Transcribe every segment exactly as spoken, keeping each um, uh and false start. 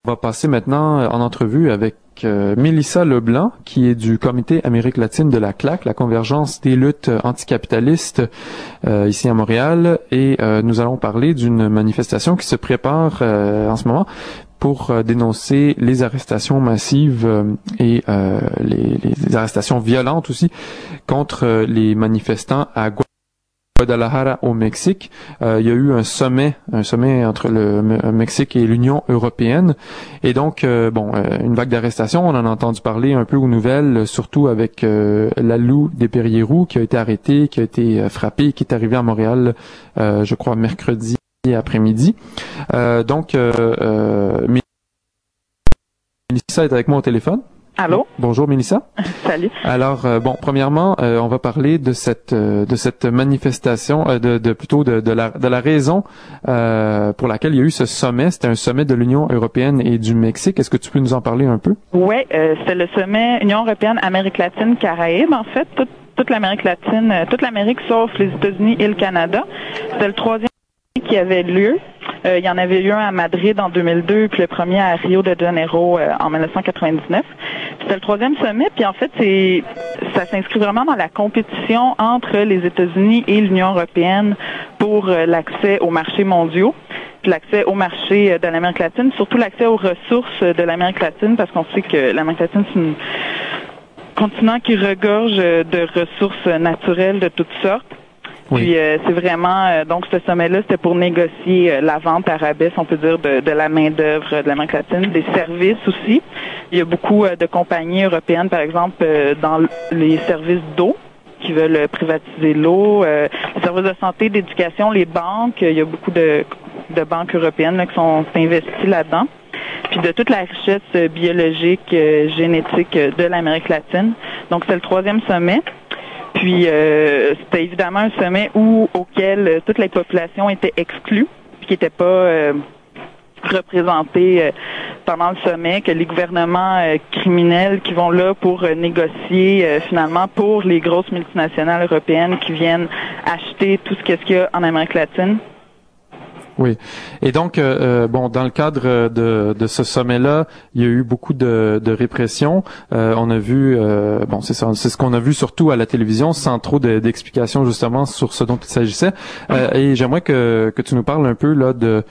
On va passer maintenant en entrevue avec euh, Mélissa Leblanc, qui est du Comité Amérique latine de la C L A C, la convergence des luttes anticapitalistes euh, ici à Montréal. Et euh, nous allons parler d'une manifestation qui se prépare euh, en ce moment pour euh, dénoncer les arrestations massives euh, et euh, les, les arrestations violentes aussi contre euh, les manifestants à Guadalajara au Mexique. Euh, il y a eu un sommet, un sommet entre le Mexique et l'Union européenne. Et donc, euh, bon, euh, une vague d'arrestations, on en a entendu parler un peu aux nouvelles, surtout avec euh, Lalou Desperriers-Roux qui a été arrêté, qui a été frappé, qui est arrivé à Montréal, euh, je crois, mercredi après-midi. Euh, donc, euh, euh, Mélissa est avec moi au téléphone. Allô? Bonjour Mélissa. Salut. Alors euh, bon, premièrement, euh, on va parler de cette euh, de cette manifestation, euh, de, de plutôt de, de la de la raison euh, pour laquelle il y a eu ce sommet. C'était un sommet de l'Union européenne et du Mexique. Est-ce que tu peux nous en parler un peu? Oui, euh, c'était le sommet Union européenne, Amérique latine, Caraïbes. En fait, toute, toute l'Amérique latine, euh, toute l'Amérique sauf les États-Unis et le Canada. C'était le troisième qui avait lieu. Euh, il y en avait eu un à Madrid en deux mille deux, puis le premier à Rio de Janeiro euh, en dix-neuf cent quatre-vingt-dix-neuf. C'était le troisième sommet, puis en fait, c'est ça s'inscrit vraiment dans la compétition entre les États-Unis et l'Union européenne pour euh, l'accès aux marchés mondiaux, puis l'accès au marché de l'Amérique latine, surtout l'accès aux ressources de l'Amérique latine, parce qu'on sait que l'Amérique latine, c'est un continent qui regorge de ressources naturelles de toutes sortes. Oui. Puis euh, c'est vraiment euh, donc ce sommet-là, c'était pour négocier euh, la vente à rabais, on peut dire, de, de la main-d'œuvre de l'Amérique latine, des services aussi. Il y a beaucoup euh, de compagnies européennes, par exemple, euh, dans les services d'eau qui veulent privatiser l'eau, euh, les services de santé, d'éducation, les banques. Il y a beaucoup de, de banques européennes là, qui sont investies là-dedans. Puis de toute la richesse biologique, euh, génétique de l'Amérique latine. Donc c'est le troisième sommet. Puis euh, c'était évidemment un sommet où auquel euh, toute la population était exclue, puis qui n'était pas euh, représentée euh, pendant le sommet, que les gouvernements euh, criminels qui vont là pour euh, négocier euh, finalement pour les grosses multinationales européennes qui viennent acheter tout ce qu'il y a en Amérique latine. Oui. Et donc, euh, bon, dans le cadre de, de ce sommet-là, il y a eu beaucoup de, de répression. Euh, on a vu, euh, bon, c'est ça, c'est ce qu'on a vu surtout à la télévision, sans trop de, d'explications justement sur ce dont il s'agissait. Euh, et j'aimerais que, que tu nous parles un peu là de,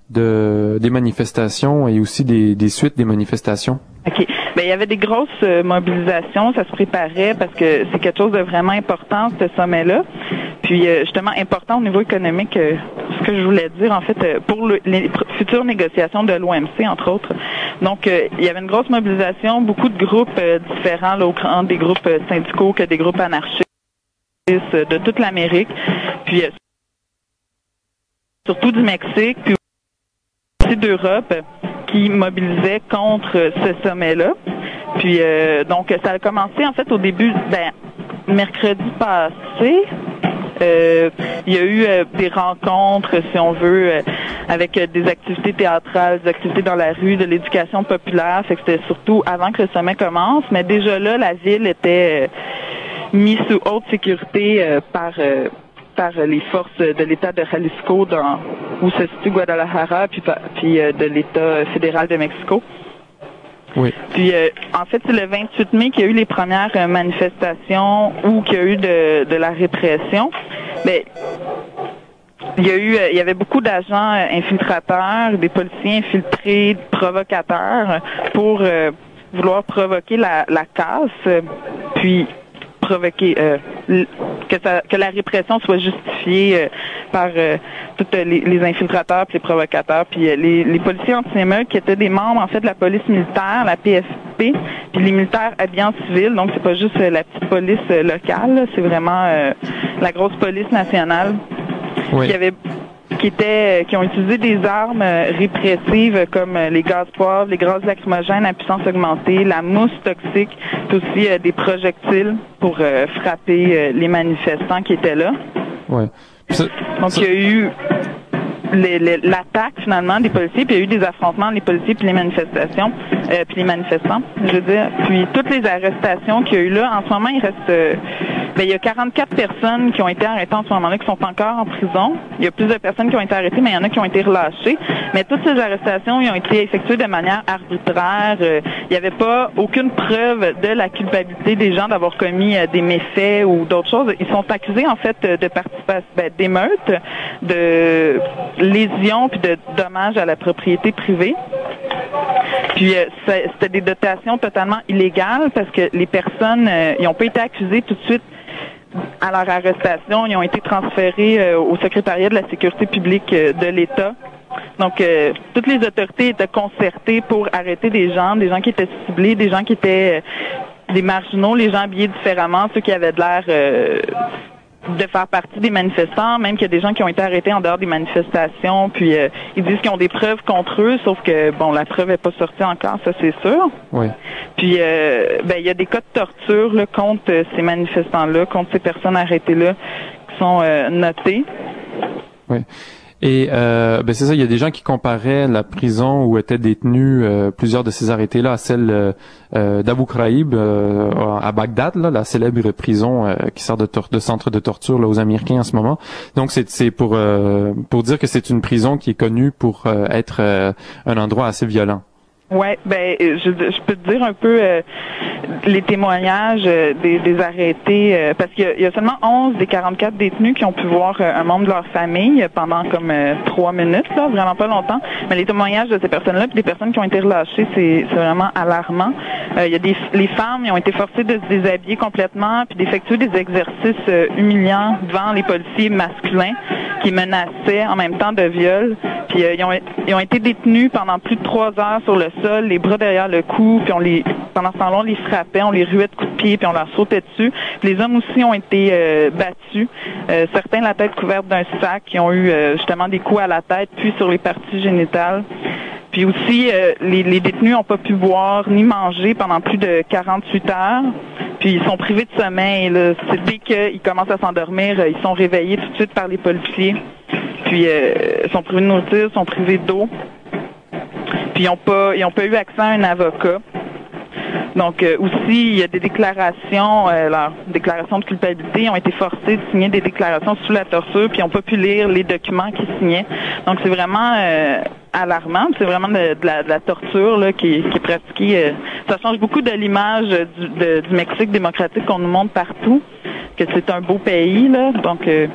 de des manifestations et aussi des, des suites des manifestations. OK. Ben il y avait des grosses euh, mobilisations, ça se préparait parce que c'est quelque chose de vraiment important, ce sommet-là. Puis euh, justement important au niveau économique, euh, ce que je voulais dire en fait euh, pour le, les futures négociations de l'O M C entre autres. Donc euh, il y avait une grosse mobilisation, beaucoup de groupes euh, différents, là, au grand des groupes euh, syndicaux que des groupes anarchistes euh, de toute l'Amérique, puis euh, surtout du Mexique, puis aussi d'Europe qui mobilisaient contre ce sommet-là. Puis euh, donc ça a commencé en fait au début, ben mercredi passé. Euh, il y a eu euh, des rencontres, si on veut, euh, avec euh, des activités théâtrales, des activités dans la rue, de l'éducation populaire. Fait que c'était surtout avant que le sommet commence, mais déjà là, la ville était euh, mise sous haute sécurité euh, par euh, par les forces de l'État de Jalisco, dans, où se situe Guadalajara, puis, puis euh, de l'État fédéral de Mexico. Oui. Puis, euh, en fait, c'est le vingt-huit mai qu'il y a eu les premières euh, manifestations ou qu'il y a eu de, de la répression. Mais il y a eu, euh, il y avait beaucoup d'agents euh, infiltrateurs, des policiers infiltrés, provocateurs, pour euh, vouloir provoquer la, la casse, puis provoquer euh, que, ça, que la répression soit justifiée euh, par euh, tous les, les infiltrateurs puis les provocateurs, puis euh, les, les policiers anti-émeutes qui étaient des membres en fait de la police militaire, la P F P, puis les militaires habillés en civil, donc c'est pas juste euh, la petite police euh, locale, là, c'est vraiment euh, la grosse police nationale. Oui. Qui avait qui étaient qui ont utilisé des armes euh, répressives comme euh, les gaz poivres, les gaz lacrymogènes à puissance augmentée, la mousse toxique, puis aussi euh, des projectiles pour euh, frapper euh, les manifestants qui étaient là. Ouais. C'est, Donc c'est... il y a eu les, les, l'attaque finalement des policiers, puis il y a eu des affrontements entre les policiers puis les manifestations, euh, puis les manifestants, je veux dire. Puis toutes les arrestations qu'il y a eu là, en ce moment il reste euh, Ben, il y a quarante-quatre personnes qui ont été arrêtées en ce moment-là, qui sont encore en prison. Il y a plus de personnes qui ont été arrêtées, mais il y en a qui ont été relâchées. Mais toutes ces arrestations, ils ont été effectuées de manière arbitraire. Euh, il n'y avait pas aucune preuve de la culpabilité des gens d'avoir commis euh, des méfaits ou d'autres choses. Ils sont accusés, en fait, de participation, ben, d'émeutes, de lésions puis de dommages à la propriété privée. Puis euh, c'était des dotations totalement illégales parce que les personnes, euh, ils n'ont pas été accusées tout de suite à leur arrestation. Ils ont été transférés euh, au secrétariat de la sécurité publique euh, de l'État. Donc, euh, toutes les autorités étaient concertées pour arrêter des gens, des gens qui étaient ciblés, des gens qui étaient euh, des marginaux, les gens habillés différemment, ceux qui avaient de l'air euh, de faire partie des manifestants, même qu'il y a des gens qui ont été arrêtés en dehors des manifestations, puis euh, ils disent qu'ils ont des preuves contre eux, sauf que, bon, la preuve n'est pas sortie encore, ça c'est sûr. Oui. Puis, euh, ben, il y a des cas de torture là, contre euh, ces manifestants-là, contre ces personnes arrêtées-là, qui sont euh, notés. Oui. Et euh, ben c'est ça, il y a des gens qui comparaient la prison où étaient détenus euh, plusieurs de ces arrêtés-là à celle euh, d'Abu Ghraib euh, à Bagdad, là, la célèbre prison euh, qui sert de, tor- de centre de torture là, aux Américains en ce moment. Donc c'est, c'est pour euh, pour dire que c'est une prison qui est connue pour euh, être euh, un endroit assez violent. Ouais, ben je, je peux te dire un peu euh, les témoignages euh, des, des arrêtés, euh, parce qu'il y a, il y a seulement onze des quarante-quatre détenus qui ont pu voir euh, un membre de leur famille pendant comme euh, trois minutes, là, vraiment pas longtemps. Mais les témoignages de ces personnes-là, puis des personnes qui ont été relâchées, c'est, c'est vraiment alarmant. Euh, il y a des les femmes, ils ont été forcées de se déshabiller complètement, puis d'effectuer des exercices euh, humiliants devant les policiers masculins qui menaçaient en même temps de viol. Puis euh, ils ont ils ont été détenus pendant plus de trois heures sur le sol, les bras derrière le cou, puis on les pendant ce temps-là, on les frappait, on les ruait de coups de pied, puis on leur sautait dessus. Puis les hommes aussi ont été euh, battus. Euh, certains la tête couverte d'un sac, qui ont eu euh, justement des coups à la tête, puis sur les parties génitales. Puis aussi, euh, les, les détenus n'ont pas pu boire ni manger pendant plus de quarante-huit heures. Puis ils sont privés de sommeil. Là. C'est dès qu'ils commencent à s'endormir, ils sont réveillés tout de suite par les policiers. Puis euh, ils sont privés de nourriture, ils sont privés d'eau. Puis ils n'ont pas, ils n'ont pas eu accès à un avocat. Donc euh, aussi, il y a des déclarations, euh, leurs déclarations de culpabilité, ils ont été forcés de signer des déclarations sous la torture, puis ils n'ont pas pu lire les documents qu'ils signaient. Donc c'est vraiment euh, alarmant, c'est vraiment de, de, la, de la torture là, qui, qui est pratiquée. Euh, ça change beaucoup de l'image du, de, du Mexique démocratique qu'on nous montre partout, que c'est un beau pays, là. Donc euh,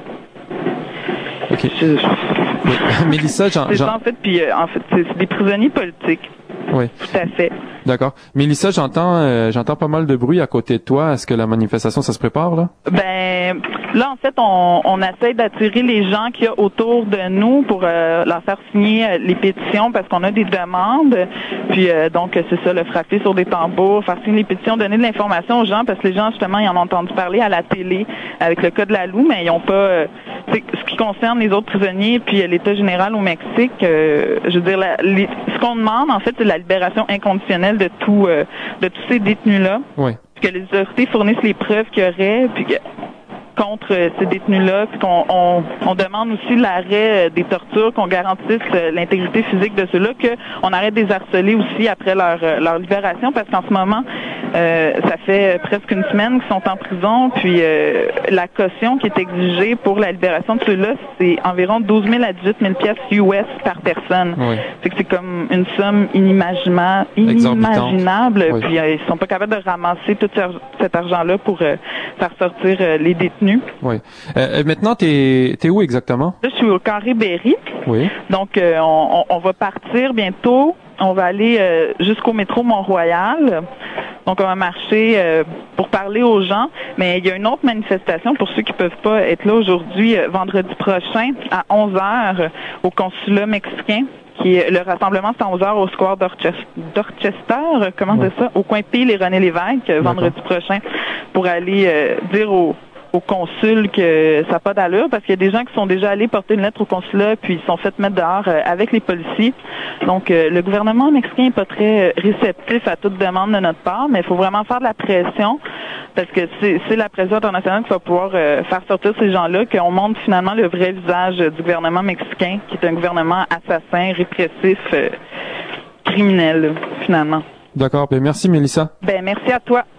okay. je, je... Mélissa, j'en, c'est j'en... ça en fait, puis euh, en fait, c'est, c'est des prisonniers politiques. Oui. Tout à fait. D'accord. Mélissa, j'entends euh, j'entends pas mal de bruit à côté de toi. Est-ce que la manifestation, ça se prépare, là? Ben, là, en fait, on, on essaie d'attirer les gens qu'il y a autour de nous pour euh, leur faire signer euh, les pétitions parce qu'on a des demandes. Puis, euh, donc, c'est ça, le frapper sur des tambours, faire signer les pétitions, donner de l'information aux gens parce que les gens, justement, ils en ont entendu parler à la télé avec le cas de la Loue, mais ils n'ont pas... Euh, ce qui concerne les autres prisonniers puis euh, l'État général au Mexique, euh, je veux dire, la, les, ce qu'on demande, en fait, c'est la libération inconditionnelle de tout, euh, de tous ces détenus-là. Oui. Que les autorités fournissent les preuves qu'il y aurait, puis que, contre euh, ces détenus-là, puis qu'on on, on demande aussi l'arrêt euh, des tortures, qu'on garantisse euh, l'intégrité physique de ceux-là, qu'on arrête de les harceler aussi après leur, euh, leur libération, parce qu'en ce moment, euh, ça fait euh, presque une semaine qu'ils sont en prison, puis euh, la caution qui est exigée pour la libération de ceux-là, c'est environ douze mille à dix-huit mille piastres U S par personne. Oui. C'est que c'est comme une somme inimaginable, inimaginable oui. Puis euh, ils sont pas capables de ramasser tout cet argent-là pour euh, faire sortir euh, les détenus. Oui. Euh, maintenant, t'es t'es où exactement? Là, je suis au Carré Berry. Oui. Donc, euh, on, on va partir bientôt. On va aller euh, jusqu'au métro Mont-Royal. Donc, on va marcher euh, pour parler aux gens. Mais il y a une autre manifestation pour ceux qui peuvent pas être là aujourd'hui, euh, vendredi prochain à onze heures au consulat mexicain. Qui est, le rassemblement, c'est à onze heures au square d'Orchester, d'Orchester comment dire ça, au coin Peel et René Lévesque, vendredi prochain, pour aller euh, dire aux au consul que ça n'a pas d'allure parce qu'il y a des gens qui sont déjà allés porter une lettre au consulat puis ils sont fait mettre dehors euh, avec les policiers. Donc euh, le gouvernement mexicain n'est pas très réceptif à toute demande de notre part, mais il faut vraiment faire de la pression parce que c'est, c'est la pression internationale qui va pouvoir euh, faire sortir ces gens-là, qu'on montre finalement le vrai visage du gouvernement mexicain qui est un gouvernement assassin, répressif, euh, criminel finalement. D'accord. Ben merci Mélissa. Ben merci à toi.